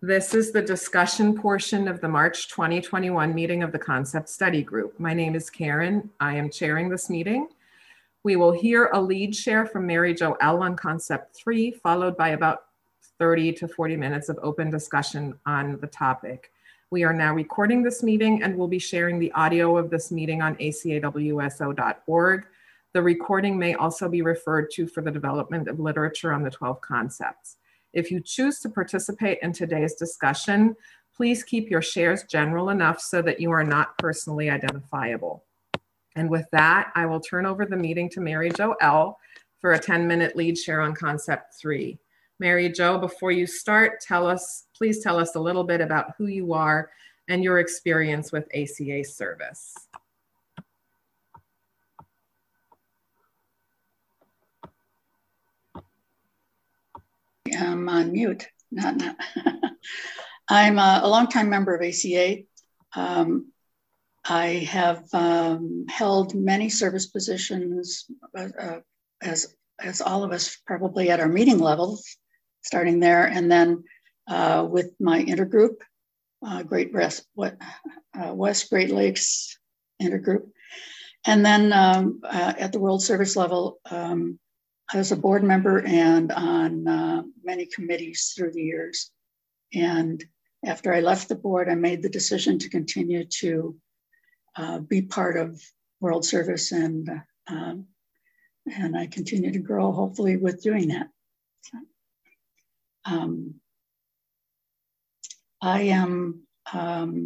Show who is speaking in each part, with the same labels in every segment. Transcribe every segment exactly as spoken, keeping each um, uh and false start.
Speaker 1: This is the discussion portion of the March twenty twenty-one meeting of the Concept Study Group. My name is Karen. I am chairing this meeting. We will hear a lead share from Mary Jo L. on Concept three, followed by about thirty to forty minutes of open discussion on the topic. We are now recording this meeting and will be sharing the audio of this meeting on A C A W S O dot org. The recording may also be referred to for the development of literature on the twelve concepts. If you choose to participate in today's discussion, please keep your shares general enough so that you are not personally identifiable. And with that, I will turn over the meeting to Mary Jo L. for a ten minute lead share on Concept three. Mary Jo, before you start, tell us, please tell us a little bit about who you are and your experience with A C A service.
Speaker 2: I'm on mute. Not, not. I'm a, a longtime member of A C A. Um, I have um, held many service positions, uh, as, as all of us probably at our meeting levels, starting there, and then uh, with my intergroup, uh, Great West, what, uh, West Great Lakes intergroup. And then um, uh, at the World Service level, um, I was a board member and on uh, many committees through the years. And after I left the board, I made the decision to continue to uh, be part of World Service, and um, and I continue to grow, hopefully, with doing that. So, um, I am um,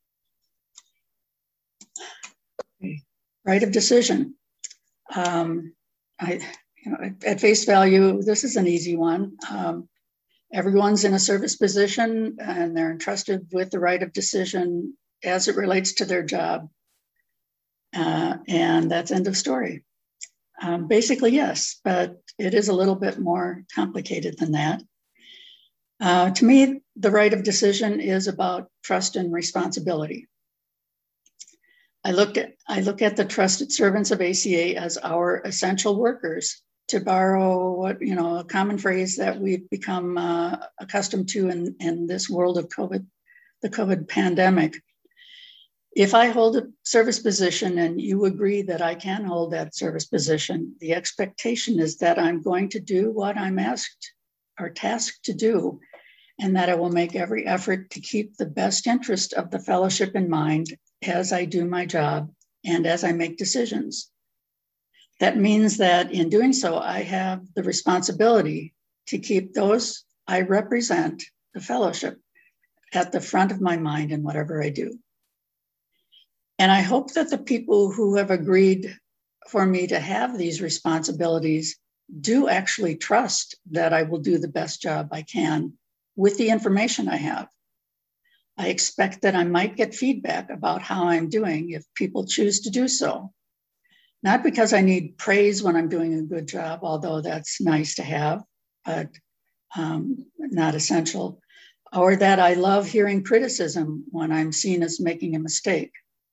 Speaker 2: right of decision. Um, I. You know, at, at face value, this is an easy one. Um, everyone's in a service position and they're entrusted with the right of decision as it relates to their job. Uh, and that's end of story. Um, basically, yes, but it is a little bit more complicated than that. Uh, to me, the right of decision is about trust and responsibility. I look at, I look at the trusted servants of A C A as our essential workers, to borrow what, you know, a common phrase that we've become uh, accustomed to in, in this world of COVID, the COVID pandemic. If I hold a service position and you agree that I can hold that service position, the expectation is that I'm going to do what I'm asked or tasked to do, and that I will make every effort to keep the best interest of the fellowship in mind as I do my job and as I make decisions. That means that in doing so, I have the responsibility to keep those I represent, the fellowship, at the front of my mind in whatever I do. And I hope that the people who have agreed for me to have these responsibilities do actually trust that I will do the best job I can with the information I have. I expect that I might get feedback about how I'm doing if people choose to do so. Not because I need praise when I'm doing a good job, although that's nice to have, but um, not essential, or that I love hearing criticism when I'm seen as making a mistake.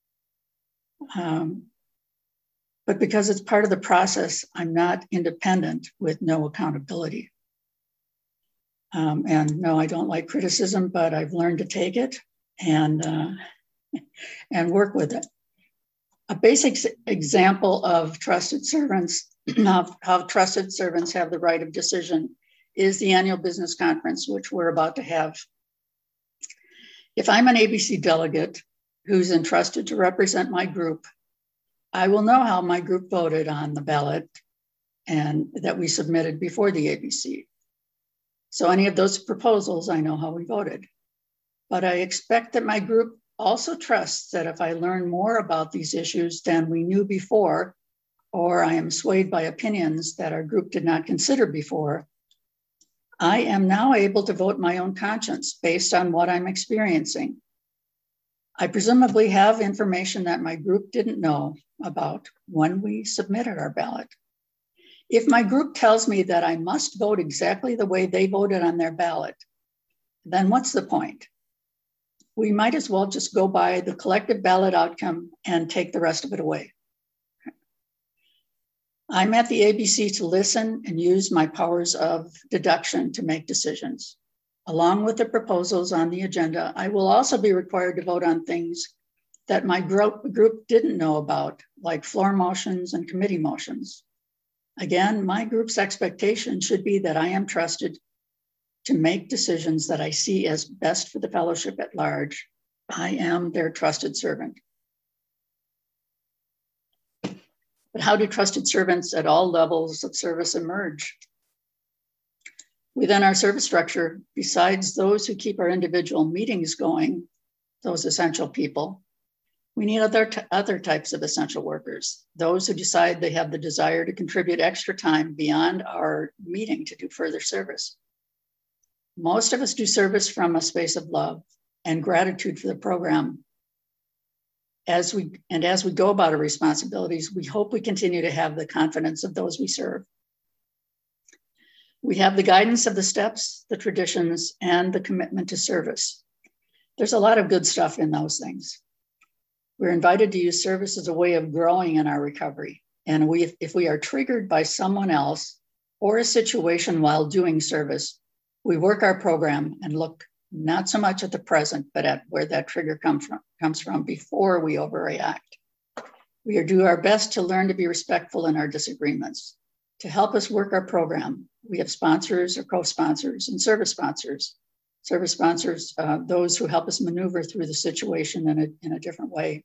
Speaker 2: Um, but because it's part of the process, I'm not independent with no accountability. Um, and no, I don't like criticism, but I've learned to take it and, uh, and work with it. A basic example of trusted servants, of how trusted servants have the right of decision, is the annual business conference, which we're about to have. If I'm an A B C delegate who's entrusted to represent my group, I will know how my group voted on the ballot and that we submitted before the A B C. So any of those proposals, I know how we voted. But I expect that my group also trusts that if I learn more about these issues than we knew before, or I am swayed by opinions that our group did not consider before, I am now able to vote my own conscience based on what I'm experiencing. I presumably have information that my group didn't know about when we submitted our ballot. If my group tells me that I must vote exactly the way they voted on their ballot, then what's the point? We might as well just go by the collective ballot outcome and take the rest of it away. I'm at the A B C to listen and use my powers of deduction to make decisions. Along with the proposals on the agenda, I will also be required to vote on things that my group, group didn't know about, like floor motions and committee motions. Again, my group's expectation should be that I am trusted to make decisions that I see as best for the fellowship at large. I am their trusted servant. But how do trusted servants at all levels of service emerge? Within our service structure, besides those who keep our individual meetings going, those essential people, we need other, other types of essential workers, those who decide they have the desire to contribute extra time beyond our meeting to do further service. Most of us do service from a space of love and gratitude for the program. As we, and as we go about our responsibilities, we hope we continue to have the confidence of those we serve. We have the guidance of the steps, the traditions, and the commitment to service. There's a lot of good stuff in those things. We're invited to use service as a way of growing in our recovery. And we, if we are triggered by someone else or a situation while doing service, we work our program and look not so much at the present, but at where that trigger comes from, comes from before we overreact. We do our best to learn to be respectful in our disagreements. To help us work our program, we have sponsors or co-sponsors and service sponsors. Service sponsors, uh, those who help us maneuver through the situation in a, in a different way.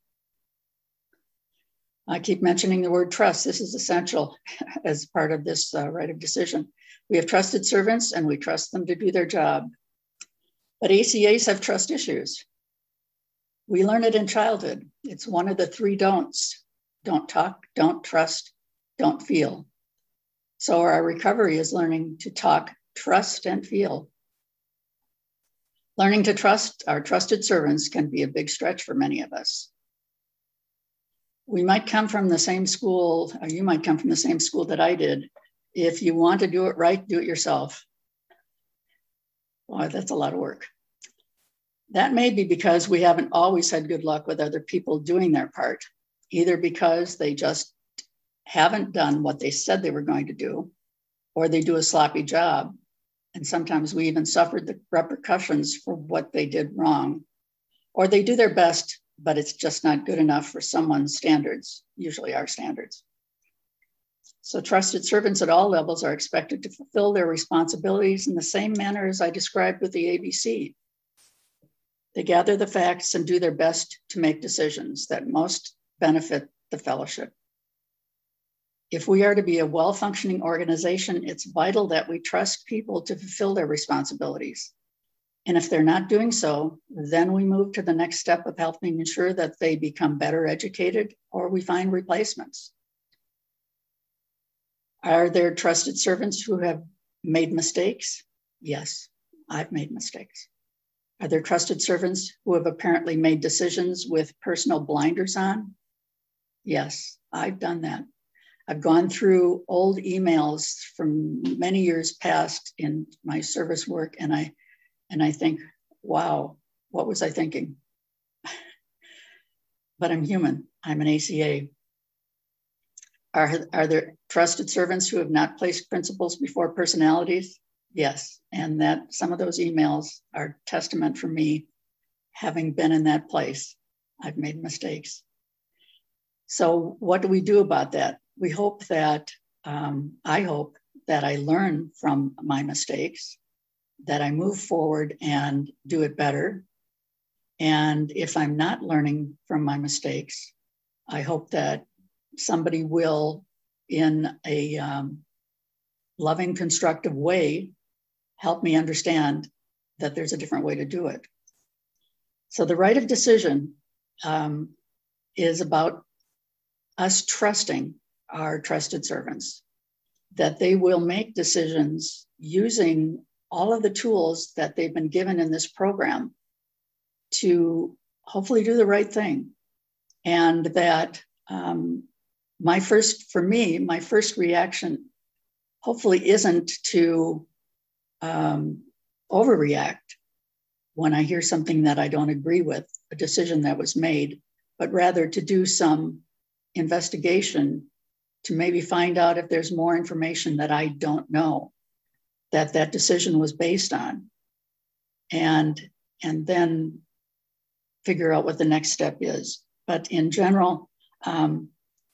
Speaker 2: I keep mentioning the word trust. This is essential as part of this uh, right of decision. We have trusted servants and we trust them to do their job. But A C As have trust issues. We learn it in childhood. It's one of the three don'ts. Don't talk, don't trust, don't feel. So our recovery is learning to talk, trust, and feel. Learning to trust our trusted servants can be a big stretch for many of us. We might come from the same school, or you might come from the same school that I did. If you want to do it right, do it yourself. Boy, that's a lot of work. That may be because we haven't always had good luck with other people doing their part, either because they just haven't done what they said they were going to do, or they do a sloppy job. And sometimes we even suffered the repercussions for what they did wrong, or they do their best, but it's just not good enough for someone's standards, usually our standards. So trusted servants at all levels are expected to fulfill their responsibilities in the same manner as I described with the A B C. They gather the facts and do their best to make decisions that most benefit the fellowship. If we are to be a well-functioning organization, it's vital that we trust people to fulfill their responsibilities. And if they're not doing so, then we move to the next step of helping ensure that they become better educated or we find replacements. Are there trusted servants who have made mistakes? Yes, I've made mistakes. Are there trusted servants who have apparently made decisions with personal blinders on? Yes, I've done that. I've gone through old emails from many years past in my service work, and I, and I think, wow, what was I thinking? But I'm human. I'm an A C A. Are, are there trusted servants who have not placed principles before personalities? Yes, and that some of those emails are testament for me, having been in that place. I've made mistakes. So what do we do about that? We hope that, um, I hope that I learn from my mistakes, that I move forward and do it better. And if I'm not learning from my mistakes, I hope that somebody will, in a um, loving, constructive way, help me understand that there's a different way to do it. So the right of decision um, is about us trusting our trusted servants, that they will make decisions using all of the tools that they've been given in this program to hopefully do the right thing. And that um, my first, for me, my first reaction hopefully isn't to um, overreact when I hear something that I don't agree with, a decision that was made, but rather to do some investigation to maybe find out if there's more information that I don't know that that decision was based on. and, and then figure out what the next step is. But in general, um,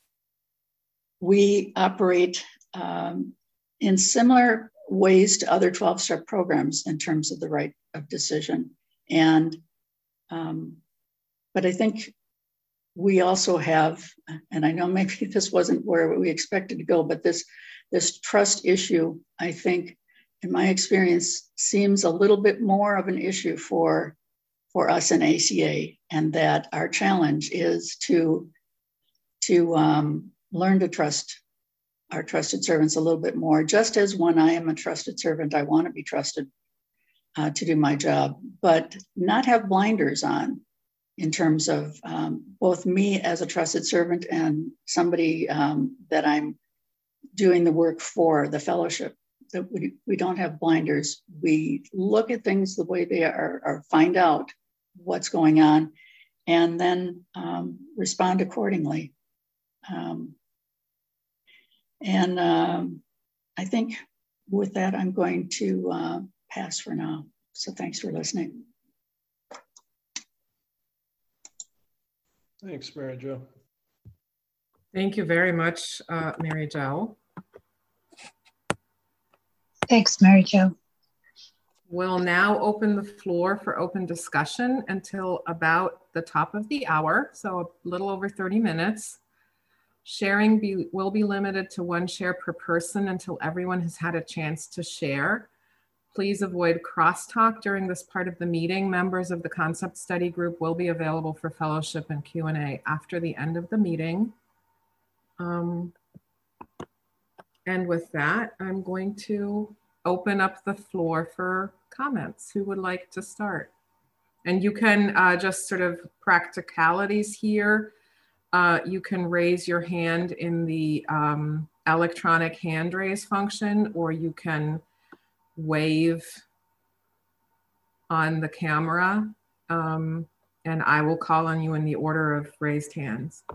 Speaker 2: we operate um, in similar ways to other twelve-step programs in terms of the right of decision. And, um, but I think we also have, and I know maybe this wasn't where we expected to go, but this, this trust issue, I think, in my experience, seems a little bit more of an issue for, for us in A C A, and that our challenge is to, to um, learn to trust our trusted servants a little bit more. Just as when I am a trusted servant, I want to be trusted uh, to do my job, but not have blinders on in terms of um, both me as a trusted servant and somebody um, that I'm doing the work for, the fellowship. That we, we don't have blinders. We look at things the way they are, or find out what's going on, and then um, respond accordingly. Um, and um, I think with that, I'm going to uh, pass for now. So thanks for listening.
Speaker 3: Thanks, Mary Jo.
Speaker 1: Thank you very much, uh, Mary Jo.
Speaker 4: Thanks, Mary Jo.
Speaker 1: We'll now open the floor for open discussion until about the top of the hour, so a little over thirty minutes. Sharing be, will be limited to one share per person until everyone has had a chance to share. Please avoid crosstalk during this part of the meeting. Members of the concept study group will be available for fellowship and Q and A after the end of the meeting. Um, and with that, I'm going to open up the floor for comments. Who would like to start? And you can uh, just sort of practicalities here. Uh, you can raise your hand in the um, electronic hand raise function, or you can wave on the camera, um, and I will call on you in the order of raised hands.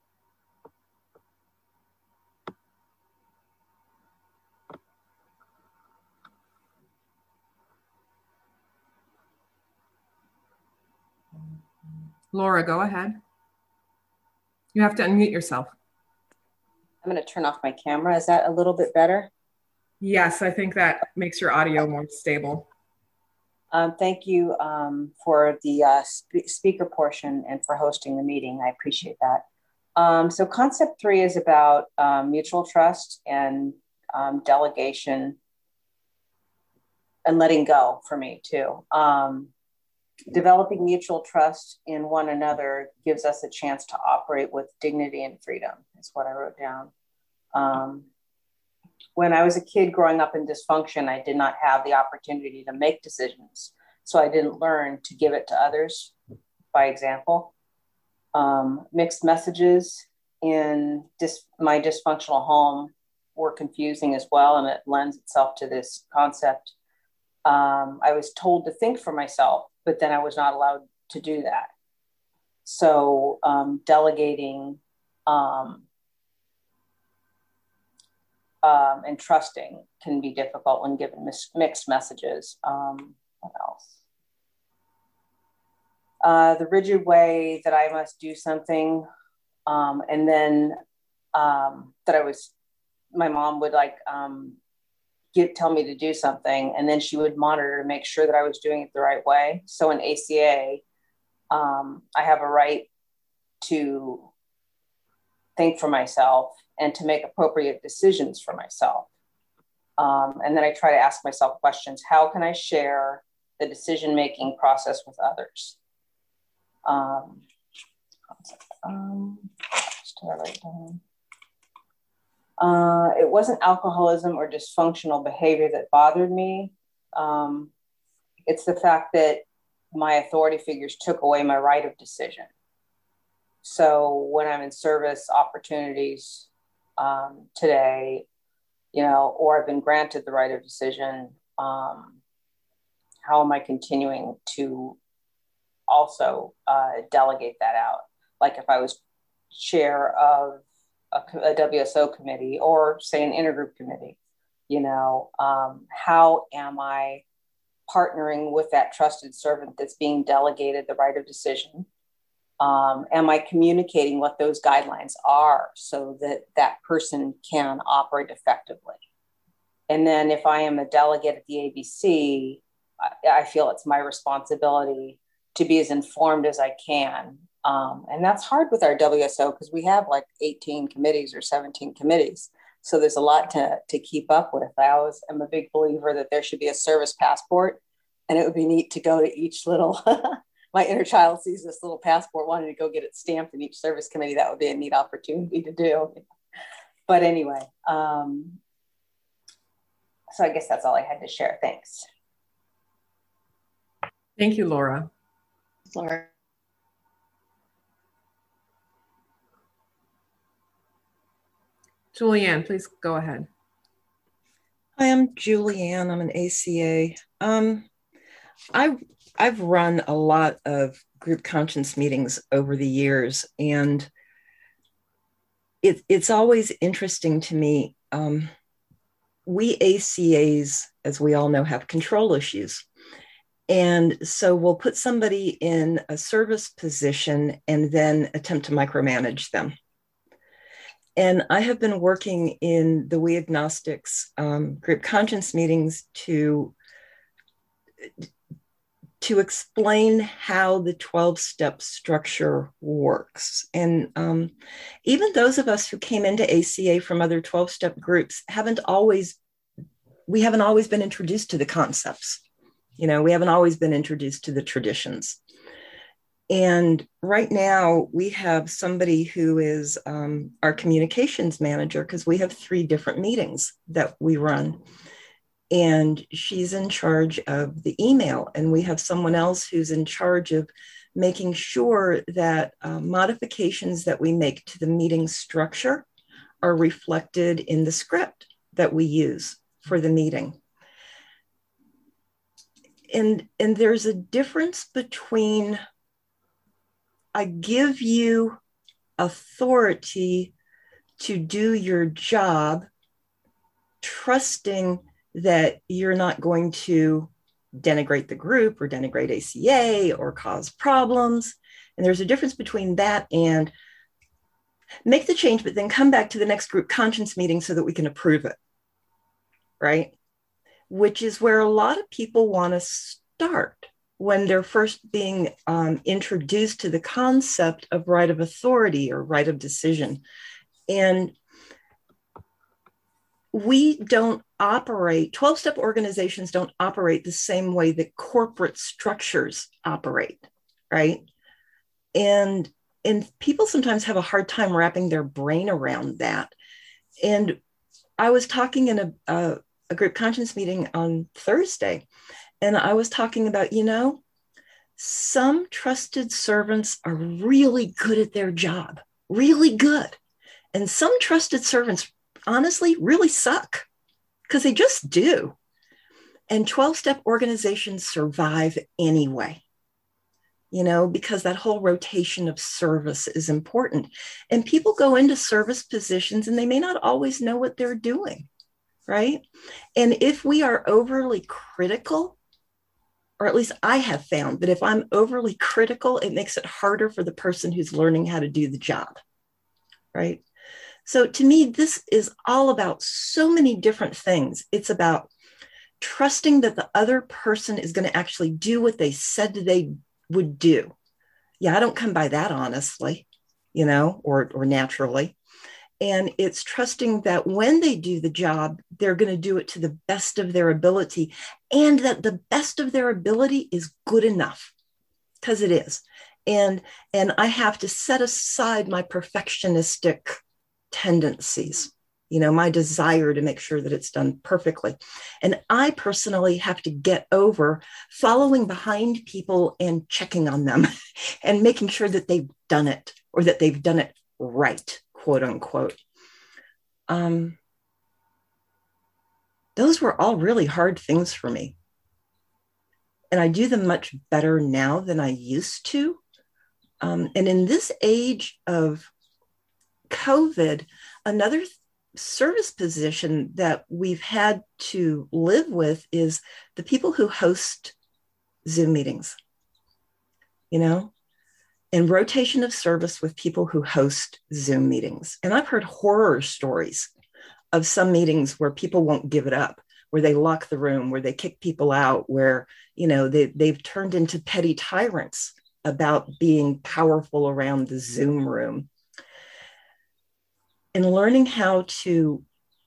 Speaker 1: Laura, go ahead. You have to unmute yourself.
Speaker 5: I'm going to turn off my camera. Is that a little bit better?
Speaker 1: Yes, I think that makes your audio more stable.
Speaker 5: Um, thank you um, for the uh, sp speaker portion and for hosting the meeting. I appreciate that. Um, so concept three is about um, mutual trust and um, delegation and letting go for me too. Um, developing mutual trust in one another gives us a chance to operate with dignity and freedom, is what I wrote down. Um, when I was a kid growing up in dysfunction, I did not have the opportunity to make decisions. So I didn't learn to give it to others by example. Um, mixed messages in dis my dysfunctional home were confusing as well, and it lends itself to this concept. Um, I was told to think for myself, but then I was not allowed to do that. So um, delegating um, um, and trusting can be difficult when given mis mixed messages. Um, what else? Uh, the rigid way that I must do something, um, and then um, that I was, my mom would like, um, Get, tell me to do something, and then she would monitor to make sure that I was doing it the right way. So in A C A, um, I have a right to think for myself and to make appropriate decisions for myself. Um, and then I try to ask myself questions. How can I share the decision-making process with others? Um, um, just to write down. Uh, it wasn't alcoholism or dysfunctional behavior that bothered me. Um, it's the fact that my authority figures took away my right of decision. So when I'm in service opportunities um, today, you know, or I've been granted the right of decision, um, how am I continuing to also uh, delegate that out? Like if I was chair of A, a W S O committee, or say an intergroup committee, you know, um, how am I partnering with that trusted servant that's being delegated the right of decision? Um, am I communicating what those guidelines are so that that person can operate effectively? And then if I am a delegate at the A B C, I, I feel it's my responsibility to be as informed as I can. Um, and that's hard with our W S O because we have like eighteen committees or seventeen committees. So there's a lot to, to keep up with. I always am a big believer that there should be a service passport, and it would be neat to go to each little, my inner child sees this little passport, wanting to go get it stamped in each service committee. That would be a neat opportunity to do. But anyway, um, so I guess that's all I had to share. Thanks.
Speaker 1: Thank you, Laura.
Speaker 2: Laura.
Speaker 1: Julianne, please go ahead.
Speaker 3: Hi, I'm Julianne. I'm an A C A. Um, I, I've run a lot of group conscience meetings over the years, and it, it's always interesting to me. Um, we A C As, as we all know, have control issues. And so we'll put somebody in a service position and then attempt to micromanage them. And I have been working in the We Agnostics um, group conscience meetings to, to explain how the twelve-step structure works. And um, even those of us who came into A C A from other twelve-step groups haven't always, we haven't always been introduced to the concepts. You know, we haven't always been introduced to the traditions. And right now we have somebody who is um, our communications manager, because we have three different meetings that we run. And she's in charge of the email. And we have someone else who's in charge of making sure that uh, modifications that we make to the meeting structure are reflected in the script that we use for the meeting. And, and there's a difference between I give you authority to do your job, trusting that you're not going to denigrate the group or denigrate A C A or cause problems. And there's a difference between that and make the change, but then come back to the next group conscience meeting so that we can approve it, right? Which is where a lot of people want to start when they're first being um, introduced to the concept of right of authority or right of decision. And we don't operate, twelve-step organizations don't operate the same way that corporate structures operate, right? And, and people sometimes have a hard time wrapping their brain around that. And I was talking in a, a, a group conscience meeting on Thursday, and I was talking about, you know, some trusted servants are really good at their job, really good. And some trusted servants, honestly, really suck because they just do. And twelve-step organizations survive anyway, you know, because that whole rotation of service is important. And people go into service positions and they may not always know what they're doing, right? And if we are overly critical, or at least I have found that if I'm overly critical, it makes it harder for the person who's learning how to do the job, right? So to me, this is all about so many different things. It's about trusting that the other person is going to actually do what they said they would do. Yeah, I don't come by that honestly, you know, or, or naturally. And it's trusting that when they do the job, they're going to do it to the best of their ability, and that the best of their ability is good enough, because it is. And, and I have to set aside my perfectionistic tendencies, you know, my desire to make sure that it's done perfectly. And I personally have to get over following behind people and checking on them and making sure that they've done it, or that they've done it right, quote unquote. Um, those were all really hard things for me. And I do them much better now than I used to. Um, and in this age of COVID, another service position that we've had to live with is the people who host Zoom meetings, you know, and rotation of service with people who host Zoom meetings. And I've heard horror stories of some meetings where people won't give it up, where they lock the room, where they kick people out, where, you know, they, they've turned into petty tyrants about being powerful around the Zoom room. And learning how to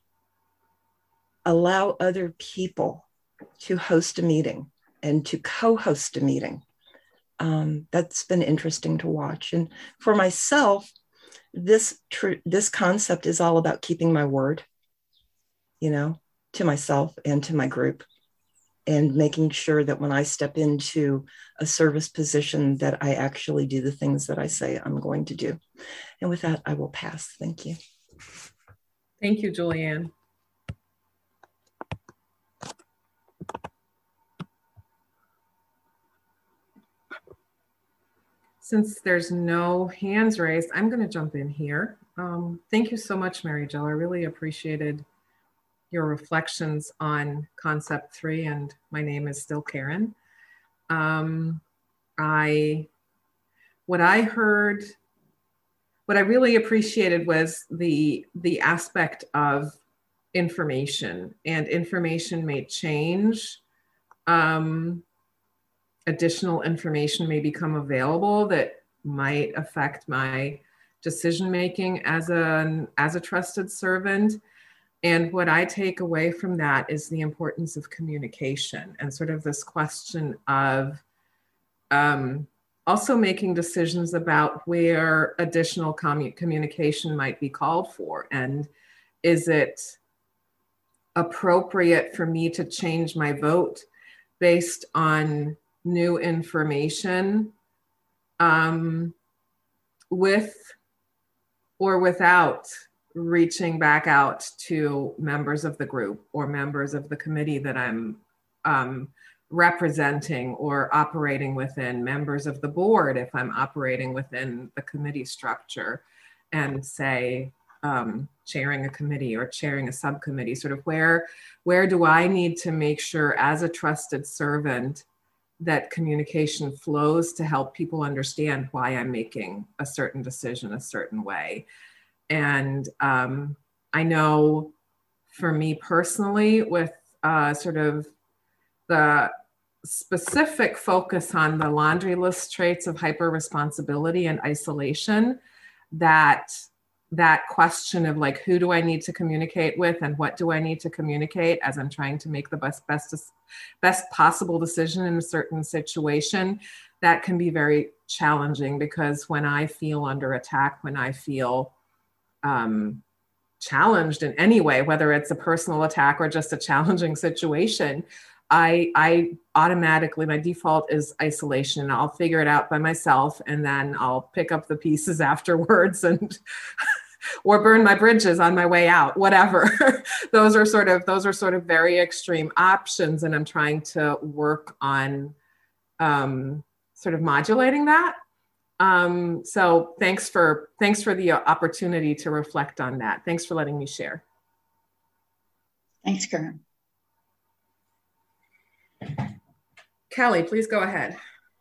Speaker 3: allow other people to host a meeting and to co-host a meeting. Um, that's been interesting to watch. And for myself, this, tr- this concept is all about keeping my word, you know, to myself and to my group, and making sure that when I step into a service position that I actually do the things that I say I'm going to do. And with that, I will pass. Thank you.
Speaker 1: Thank you, Julianne. Since there's no hands raised, I'm going to jump in here. Um, thank you so much, Mary Jo. I really appreciated your reflections on concept three, and my name is still Karen. Um, I, what I heard, what I really appreciated was the, the aspect of information, and information may change. Um, additional information may become available that might affect my decision-making as a, as a trusted servant. And what I take away from that is the importance of communication, and sort of this question of um, also making decisions about where additional commu- communication might be called for. And is it appropriate for me to change my vote based on new information, um, with or without reaching back out to members of the group or members of the committee that I'm um, representing or operating within, members of the board if I'm operating within the committee structure, and say, um, chairing a committee or chairing a subcommittee, sort of where, where do I need to make sure as a trusted servant that communication flows to help people understand why I'm making a certain decision a certain way. And um, I know for me personally, with uh, sort of the specific focus on the laundry list traits of hyper-responsibility and isolation, that that question of like, who do I need to communicate with and what do I need to communicate as I'm trying to make the best, best, best possible decision in a certain situation, that can be very challenging, because when I feel under attack, when I feel um, challenged in any way, whether it's a personal attack or just a challenging situation, I, I automatically, my default is isolation. I'll figure it out by myself, and then I'll pick up the pieces afterwards and or burn my bridges on my way out, whatever. those are sort of, those are sort of very extreme options. And I'm trying to work on um, sort of modulating that. Um, so thanks for, thanks for the opportunity to reflect on that. Thanks for letting me share.
Speaker 2: Thanks, Karen.
Speaker 1: Kelly, please go ahead.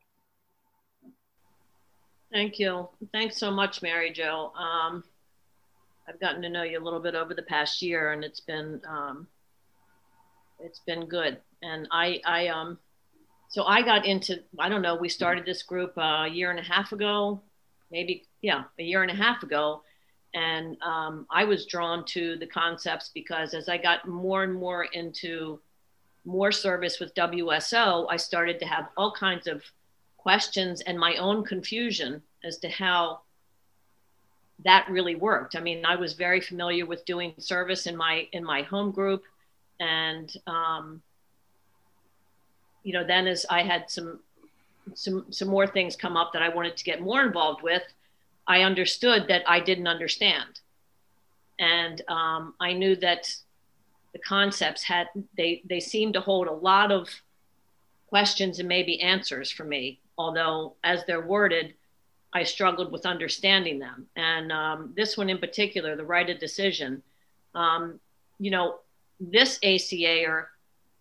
Speaker 6: Thank you. Thanks so much, Mary Jo. Um, I've gotten to know you a little bit over the past year, and it's been um, it's been good. And I, I um, so I got into, I don't know, we started this group a year and a half ago, maybe, yeah, a year and a half ago. And um, I was drawn to the concepts because as I got more and more into more service with W S O, I started to have all kinds of questions and my own confusion as to how that really worked. I mean, I was very familiar with doing service in my in my home group, and um, you know, then as I had some some some more things come up that I wanted to get more involved with, I understood that I didn't understand, and um, I knew that the concepts had they they seemed to hold a lot of questions and maybe answers for me, although as they're worded, I struggled with understanding them. And um, this one in particular, the right of decision, Um, you know, this A C A-er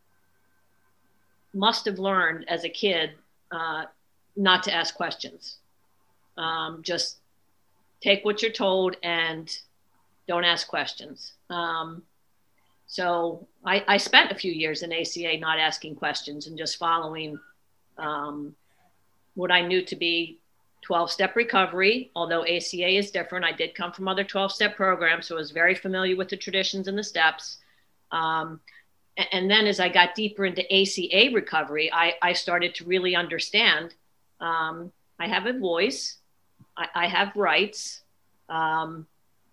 Speaker 6: must have learned as a kid uh, not to ask questions. Um, just take what you're told and don't ask questions. Um, so I, I spent a few years in A C A not asking questions and just following um, what I knew to be twelve-step recovery, although A C A is different. I did come from other twelve-step programs, so I was very familiar with the traditions and the steps. Um, and, and then as I got deeper into A C A recovery, I, I started to really understand um, I have a voice, I, I have rights, um,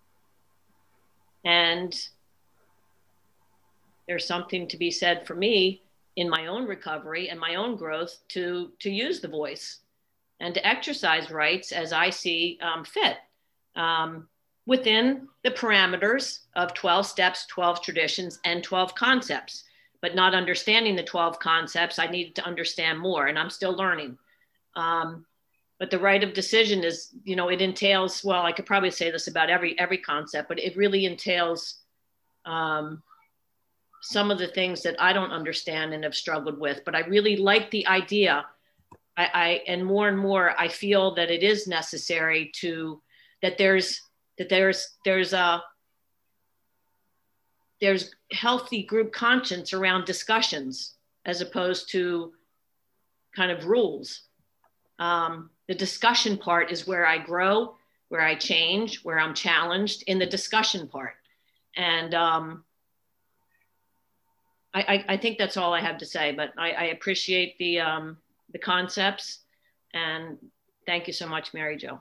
Speaker 6: and there's something to be said for me in my own recovery and my own growth to, to use the voice and to exercise rights as I see um, fit um, within the parameters of twelve steps, twelve traditions, and twelve concepts. But not understanding the twelve concepts, I needed to understand more, and I'm still learning. Um, but the right of decision is, you know, it entails, well, I could probably say this about every, every concept, but it really entails um, some of the things that I don't understand and have struggled with. But I really like the idea. I, I and more and more I feel that it is necessary to that there's that there's there's a there's healthy group conscience around discussions as opposed to kind of rules. Um, the discussion part is where I grow, where I change, where I'm challenged in the discussion part. And um, I, I, I think that's all I have to say, but I, I appreciate the um, the concepts, and thank you so much, Mary Jo.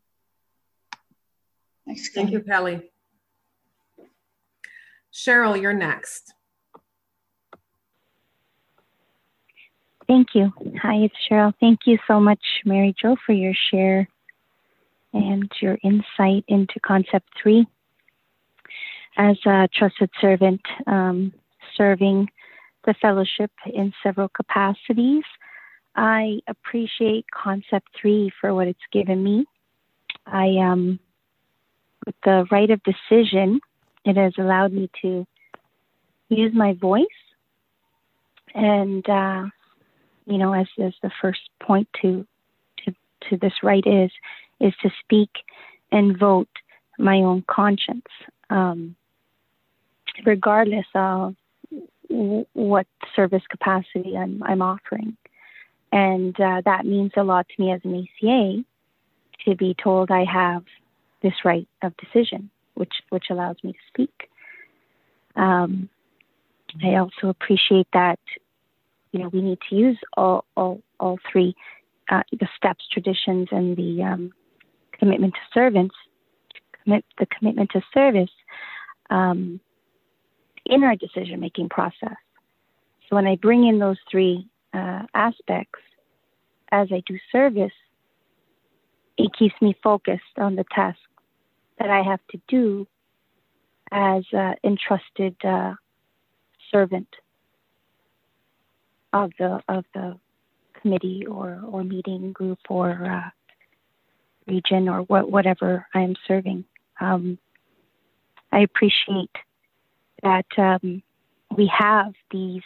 Speaker 2: Thanks,
Speaker 1: Thank you, Kelly. Cheryl, you're next.
Speaker 4: Thank you. Hi, it's Cheryl. Thank you so much, Mary Jo, for your share and your insight into concept three. As a trusted servant, um, serving the fellowship in several capacities, I appreciate concept three for what it's given me. I, um, with the right of decision, it has allowed me to use my voice. And, uh, you know, as, as the first point to, to, to this right is, is to speak and vote my own conscience, um, regardless of w- what service capacity I'm, I'm offering. And uh, that means a lot to me as an A C A to be told I have this right of decision, which which allows me to speak. Um, I also appreciate that, you know, we need to use all all, all three, uh, the steps, traditions, and the um, commitment to servants, commit the commitment to service um, in our decision-making process. So when I bring in those three uh, aspects as I do service, it keeps me focused on the task that I have to do as an entrusted uh, servant of the of the committee or, or meeting group or uh, region or what, whatever I am serving. Um, I appreciate that um, we have these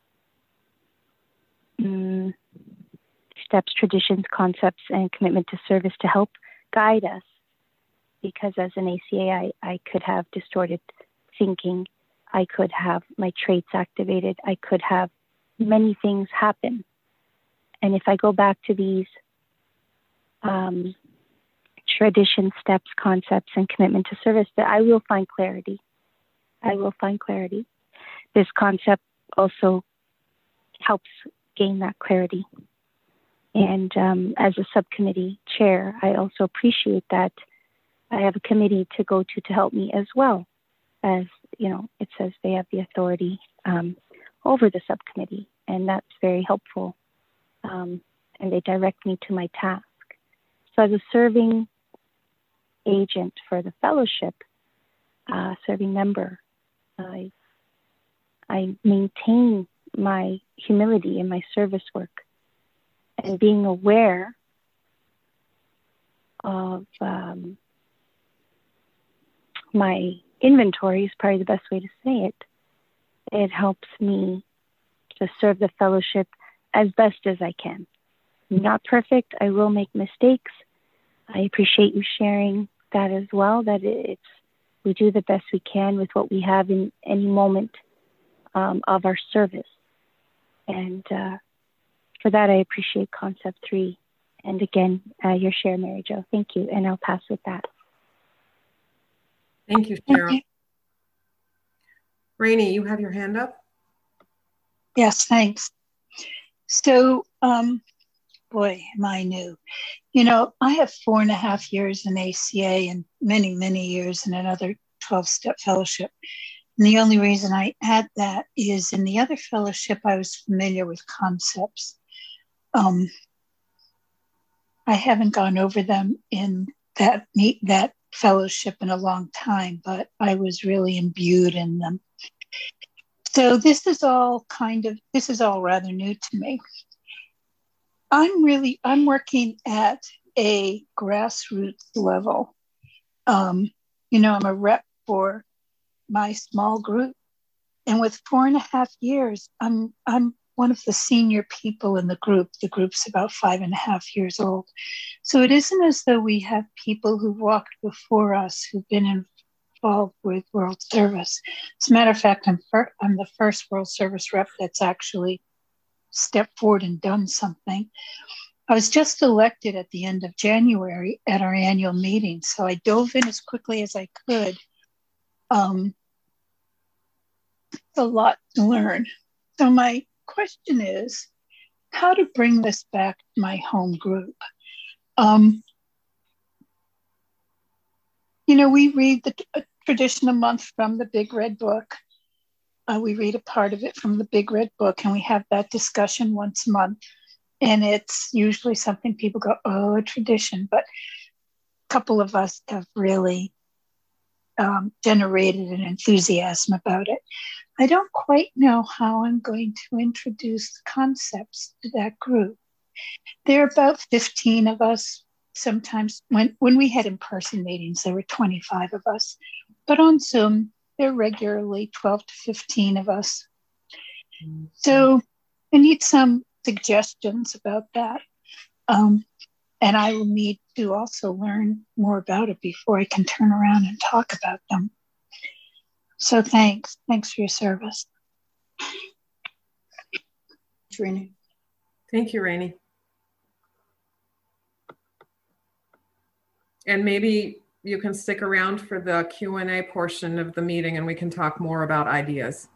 Speaker 4: um, steps, traditions, concepts, and commitment to service to help guide us. Because as an A C A, I, I could have distorted thinking. I could have my traits activated. I could have many things happen. And if I go back to these um, tradition, steps, concepts, and commitment to service, that I will find clarity. I will find clarity. This concept also helps gain that clarity. And um, as a subcommittee chair, I also appreciate that I have a committee to go to to help me as well. As, you know, it says they have the authority um, over the subcommittee, and that's very helpful. Um, and they direct me to my task. So as a serving agent for the fellowship, uh, serving member, I, I maintain my humility in my service work and being aware of um, my inventory is probably the best way to say it. It helps me to serve the fellowship as best as I can. I'm not perfect. I will make mistakes. I appreciate you sharing that as well, that it's we do the best we can with what we have in any moment um, of our service. And uh, for that, I appreciate Concept three. And again, uh, your share, Mary Jo. Thank you. And I'll pass with that.
Speaker 1: Thank you, Cheryl. Rainey, you have your hand up?
Speaker 7: Yes, thanks. So, um, boy, am I new. You know, I have four and a half years in A C A and many, many years in another twelve-step fellowship. And the only reason I add that is in the other fellowship, I was familiar with concepts. Um, I haven't gone over them in that meet that fellowship in a long time, but I was really imbued in them. So this is all kind of, this is all rather new to me. I'm really, I'm working at a grassroots level. Um, you know, I'm a rep for my small group. And with four and a half years, I'm, I'm one of the senior people in the group. The group's about five and a half years old. So it isn't as though we have people who walked before us who've been involved with World Service. As a matter of fact, I'm, fir- I'm the first World Service rep that's actually stepped forward and done something. I was just elected at the end of January at our annual meeting, so I dove in as quickly as I could. Um, a lot to learn. So my question is, how to bring this back to my home group? Um, you know, we read the uh, tradition a month from the Big Red Book. Uh, we read a part of it from the Big Red Book, and we have that discussion once a month. And it's usually something people go, oh, a tradition. But a couple of us have really um, generated an enthusiasm about it. I don't quite know how I'm going to introduce the concepts to that group. There are about fifteen of us. Sometimes when, when we had in-person meetings, there were twenty-five of us. But on Zoom, there are regularly twelve to fifteen of us. Mm-hmm. So I need some suggestions about that. Um, and I will need to also learn more about it before I can turn around and talk about them. So thanks. Thanks for your service.
Speaker 2: Rainey.
Speaker 1: Thank you, Rainey. And maybe you can stick around for the Q and A portion of the meeting and we can talk more about ideas.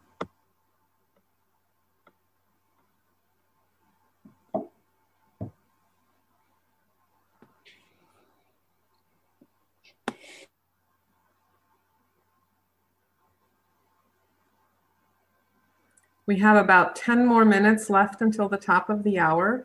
Speaker 1: We have about ten more minutes left until the top of the hour.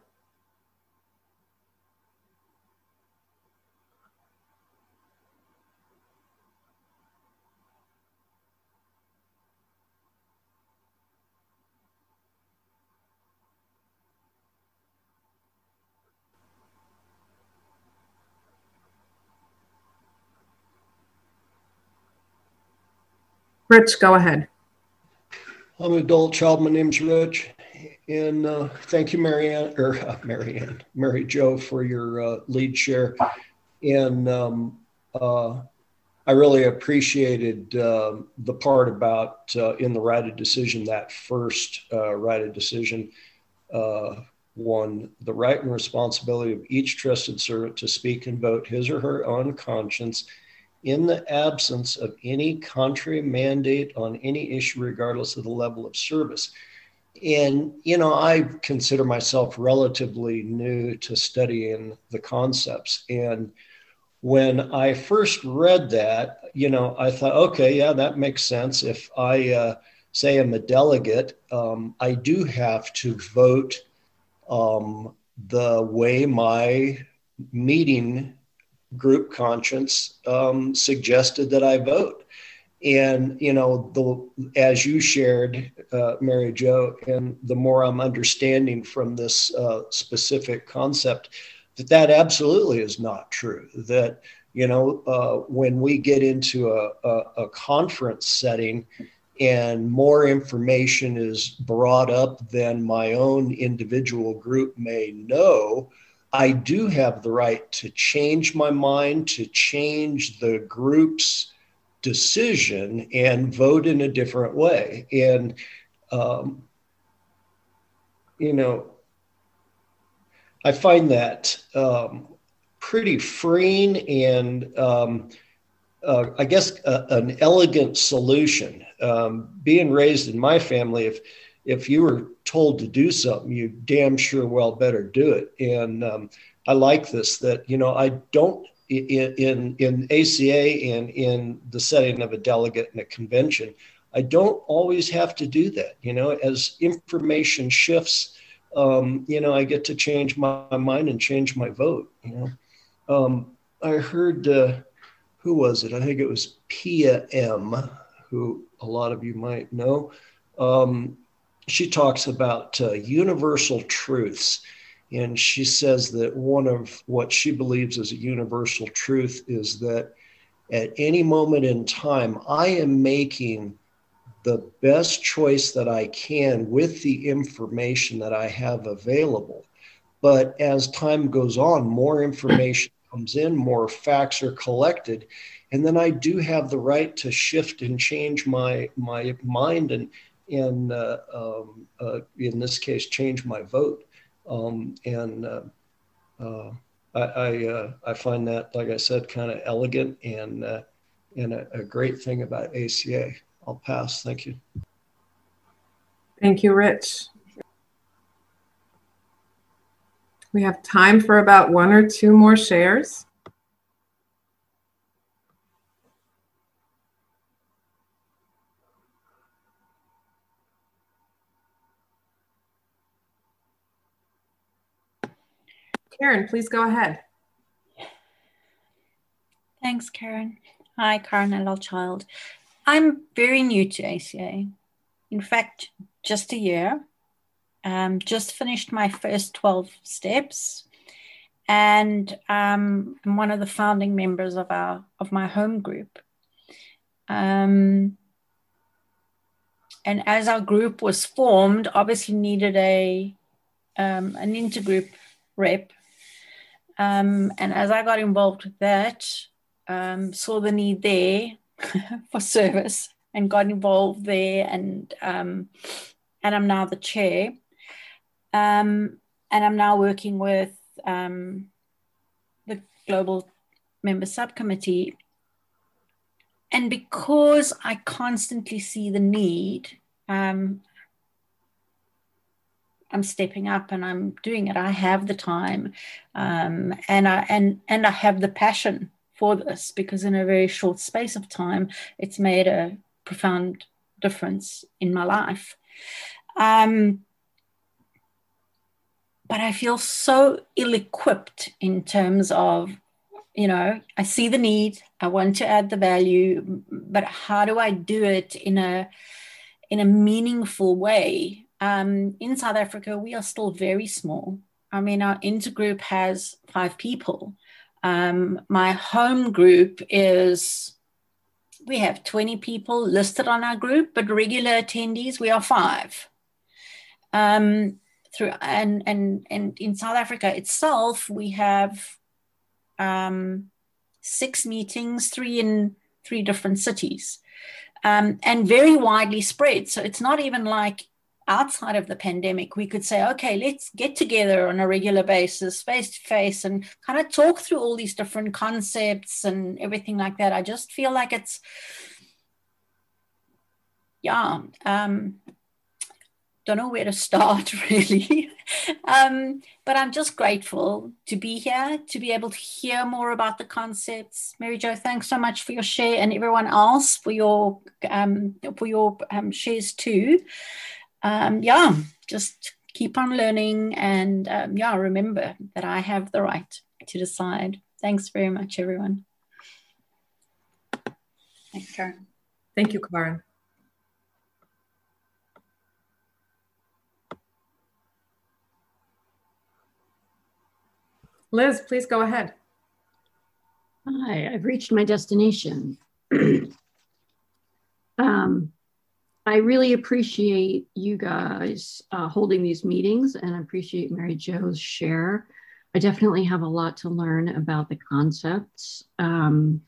Speaker 1: Rich, go ahead.
Speaker 8: I'm an adult child. My name's Rich. And uh, thank you, Marianne, or uh, Marianne, Mary Jo, for your uh, lead share. And um, uh, I really appreciated uh, the part about uh, in the right of decision, that first uh, right of decision uh, one, the right and responsibility of each trusted servant to speak and vote his or her own conscience in the absence of any contrary mandate on any issue, regardless of the level of service. And, you know, I consider myself relatively new to studying the concepts. And when I first read that, you know, I thought, okay, yeah, that makes sense. If I uh, say I'm a delegate, um, I do have to vote um, the way my meeting group conscience um, suggested that I vote. And, you know, the as you shared, uh, Mary Jo, and the more I'm understanding from this uh, specific concept, that that absolutely is not true. That, You know, uh, when we get into a, a, a conference setting and more information is brought up than my own individual group may know, I do have the right to change my mind, to change the group's decision and vote in a different way. And, um, you know, I find that um, pretty freeing and um, uh, I guess uh, an elegant solution. Um, being raised in my family, if if you were told to do something, you damn sure well better do it. And um, I like this, that, you know, I don't, in, in, in A C A and in the setting of a delegate in a convention, I don't always have to do that. You know, as information shifts, um, you know, I get to change my, my mind and change my vote. You know, um, I heard, uh, who was it? I think it was Pia M., who a lot of you might know. Um, she talks about uh, universal truths. And she says that one of what she believes is a universal truth is that at any moment in time, I am making the best choice that I can with the information that I have available. But as time goes on, more information comes in, more facts are collected, and then I do have the right to shift and change my my mind and and uh, um, uh, in this case, change my vote. Um, and uh, uh, I I, uh, I find that, like I said, kind of elegant and uh, and a, a great thing about A C A. I'll pass. Thank you.
Speaker 1: Thank you, Rich. We have time for about one or two more shares. Karen, please go ahead.
Speaker 9: Thanks, Karen. Hi, Karen Elchild. I'm very new to A C A. In fact, just a year. Um, just finished my first twelve steps, and um, I'm one of the founding members of our of my home group. Um, and as our group was formed, obviously needed a um, an intergroup rep. Um, and as I got involved with that, um, saw the need there for service and got involved there, and um, and I'm now the chair. Um, and I'm now working with um, the Global Member Subcommittee. And because I constantly see the need, um, I'm stepping up and I'm doing it. I have the time, um, and I and and I have the passion for this, because in a very short space of time, it's made a profound difference in my life. Um, but I feel so ill-equipped in terms of, you know, I see the need, I want to add the value, but how do I do it in a in a meaningful way? Um, in South Africa, we are still very small. I mean, our intergroup has five people. Um, my home group is, we have twenty people listed on our group, but regular attendees, we are five. Um, through and, and, and in South Africa itself, we have um, six meetings, three in three different cities, um, and very widely spread. So it's not even like outside of the pandemic, we could say, okay, let's get together on a regular basis, face to face, and kind of talk through all these different concepts and everything like that. I just feel like it's, yeah, um, don't know where to start really. um, but I'm just grateful to be here, to be able to hear more about the concepts. Mary Jo, thanks so much for your share, and everyone else for your, um, for your um, shares too. Um, yeah, just keep on learning, and um, yeah, remember that I have the right to decide. Thanks very much, everyone.
Speaker 2: Thanks, Karen.
Speaker 1: Thank you, Karen. Liz, please go ahead.
Speaker 10: Hi, I've reached my destination. um, I really appreciate you guys uh, holding these meetings, and I appreciate Mary Jo's share. I definitely have a lot to learn about the concepts. Um,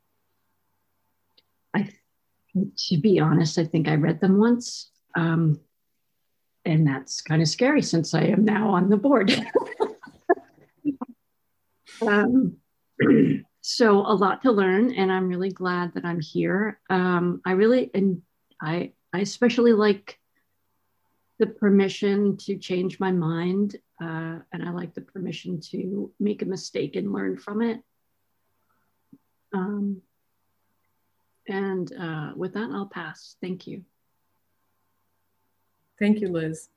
Speaker 10: I, to be honest, I think I read them once, um, and that's kind of scary since I am now on the board. um, so a lot to learn, and I'm really glad that I'm here. Um, I really, and I, I especially like the permission to change my mind, uh, and I like the permission to make a mistake and learn from it. Um, and uh, with that, I'll pass. Thank you.
Speaker 1: Thank you, Liz.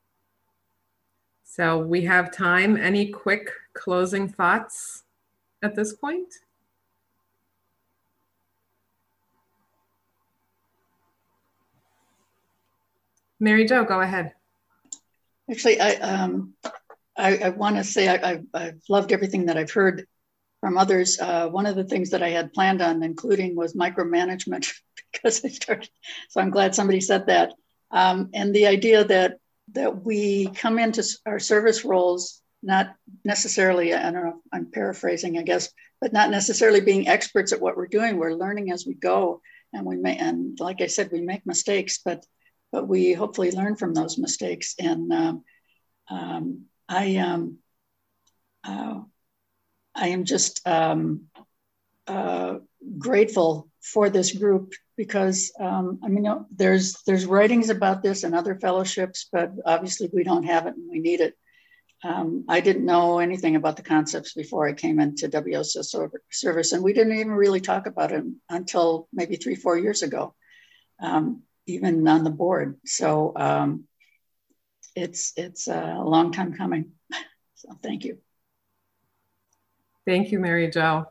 Speaker 1: So we have time. Any quick closing thoughts at this point? Mary Jo, go ahead.
Speaker 2: Actually, I um, I, I want to say I, I, I've loved everything that I've heard from others. Uh, one of the things that I had planned on including was micromanagement because I started. So I'm glad somebody said that. Um, and the idea that that we come into our service roles not necessarily, I don't know, I'm paraphrasing, I guess, but not necessarily being experts at what we're doing. We're learning as we go, and we may, and like I said, we make mistakes, but but we hopefully learn from those mistakes. And um, um, I um, uh, I am just um, uh, grateful for this group because um, I mean, you know, there's there's writings about this and other fellowships, but obviously we don't have it and we need it. Um, I didn't know anything about the concepts before I came into W S O service, and we didn't even really talk about it until maybe three, four years ago, um, even on the board. So um, it's it's a long time coming. So thank you.
Speaker 1: Thank you, Mary Jo.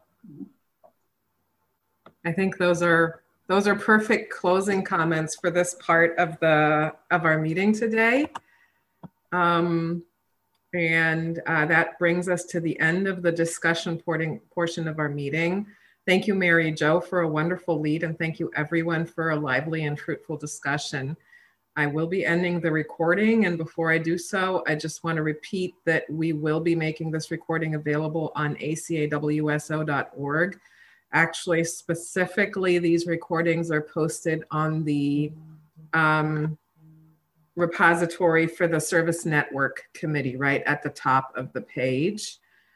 Speaker 1: I think those are those are perfect closing comments for this part of the of our meeting today. Um, And uh, that brings us to the end of the discussion portion of our meeting. Thank you, Mary Jo, for a wonderful lead, and thank you everyone for a lively and fruitful discussion. I will be ending the recording, and before I do so, I just want to repeat that we will be making this recording available on A C A W S O dot org. Actually, specifically, these recordings are posted on the um, repository for the Service Network Committee right at the top of the page.